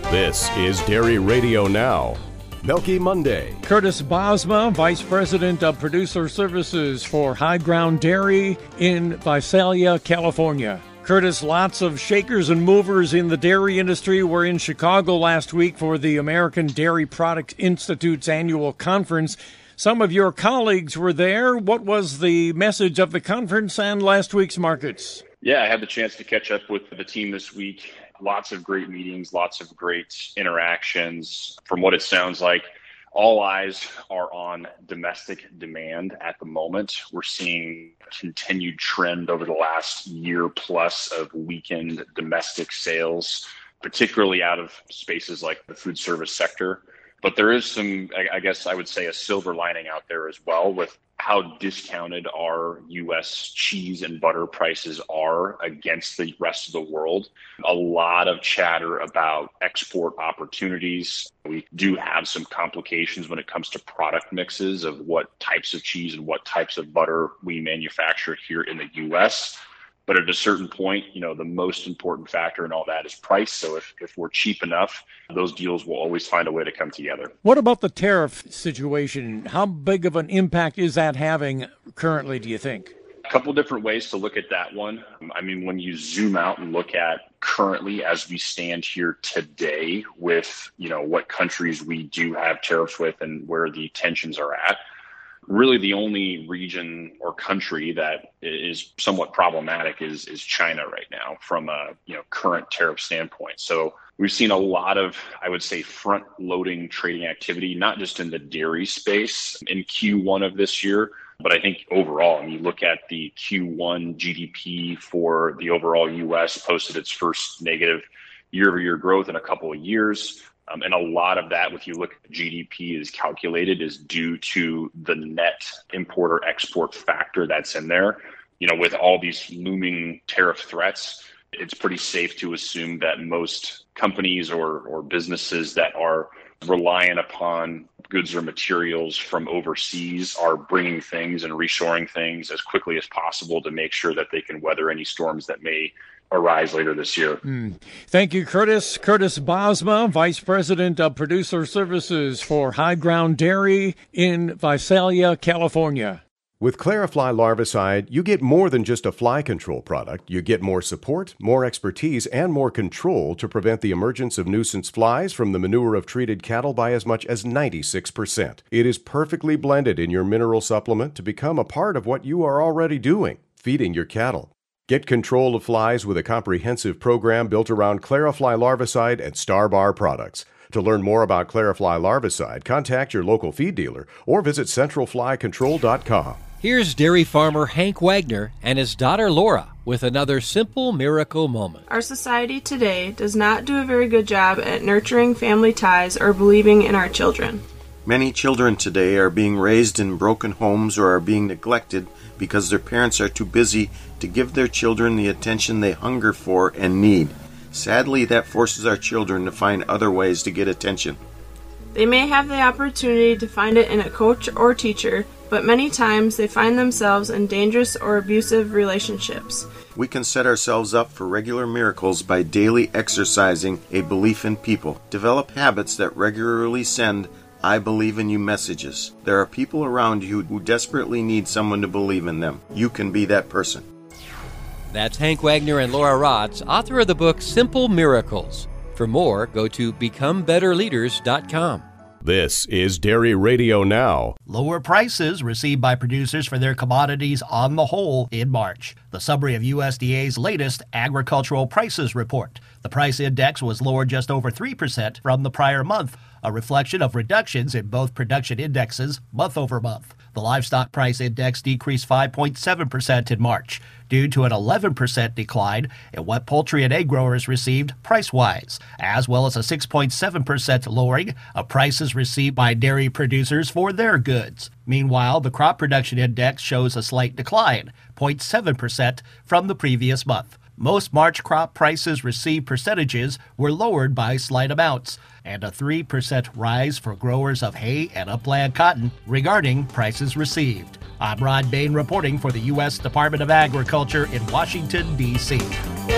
This is Dairy Radio Now. Milky Monday. Curtis Bosma, Vice President of Producer Services for High Ground Dairy in Visalia, California. Curtis, lots of shakers and movers in the dairy industry were in Chicago last week for the American Dairy Products Institute's annual conference. Some of your colleagues were there. What was the message of the conference and last week's markets? Yeah, I had the chance to catch up with the team this week. Lots of great meetings, lots of great interactions. From what it sounds like, all eyes are on domestic demand at the moment. We're seeing a continued trend over the last year plus of weakened domestic sales, particularly out of spaces like the food service sector. But there is some, I guess I would say, a silver lining out there as well with how discounted our U.S. cheese and butter prices are against the rest of the world. A lot of chatter about export opportunities. We do have some complications when it comes to product mixes of what types of cheese and what types of butter we manufacture here in the U.S. But at a certain point, the most important factor in all that is price. So if we're cheap enough, those deals will always find a way to come together. What about the tariff situation? How big of an impact is that having currently, do you think? A couple different ways to look at that one. I mean, when you zoom out and look at currently as we stand here today with, what countries we do have tariffs with and where the tensions are at, really the only region or country that is somewhat problematic is China right now from a current tariff standpoint. So we've seen a lot of, I would say, front-loading trading activity, not just in the dairy space in Q1 of this year, but I think overall, when you look at the Q1 GDP for the overall U.S. posted its first negative year-over-year growth in a couple of years. And a lot of that, if you look at GDP is calculated, is due to the net import-export factor that's in there. With all these looming tariff threats, it's pretty safe to assume that most companies or businesses that are reliant upon goods or materials from overseas are bringing things and reshoring things as quickly as possible to make sure that they can weather any storms that may arise later this year. Thank you, Curtis. Curtis Bosma, Vice President of Producer Services for High Ground Dairy in Visalia, California. With Clarifly Larvicide, you get more than just a fly control product. You get more support, more expertise, and more control to prevent the emergence of nuisance flies from the manure of treated cattle by as much as 96%. It is perfectly blended in your mineral supplement to become a part of what you are already doing, feeding your cattle. Get control of flies with a comprehensive program built around Clarifly Larvicide and Starbar products. To learn more about Clarifly Larvicide, contact your local feed dealer or visit centralflycontrol.com. Here's dairy farmer Hank Wagner and his daughter Laura with another simple miracle moment. Our society today does not do a very good job at nurturing family ties or believing in our children. Many children today are being raised in broken homes or are being neglected because their parents are too busy to give their children the attention they hunger for and need. Sadly, that forces our children to find other ways to get attention. They may have the opportunity to find it in a coach or teacher, but many times they find themselves in dangerous or abusive relationships. We can set ourselves up for regular miracles by daily exercising a belief in people. Develop habits that regularly send I believe in you messages. There are people around you who desperately need someone to believe in them. You can be that person. That's Hank Wagner and Laura Rotz, author of the book Simple Miracles. For more, go to becomebetterleaders.com. This is Dairy Radio Now. Lower prices received by producers for their commodities on the whole in March. The summary of USDA's latest agricultural prices report. The price index was lowered just over 3% from the prior month, a reflection of reductions in both production indexes month over month. The livestock price index decreased 5.7% in March due to an 11% decline in what poultry and egg growers received price-wise, as well as a 6.7% lowering of prices received by dairy producers for their goods. Meanwhile, the crop production index shows a slight decline, 0.7% from the previous month. Most March crop prices received percentages were lowered by slight amounts, and a 3% rise for growers of hay and upland cotton regarding prices received. I'm Rod Bain reporting for the U.S. Department of Agriculture in Washington, D.C.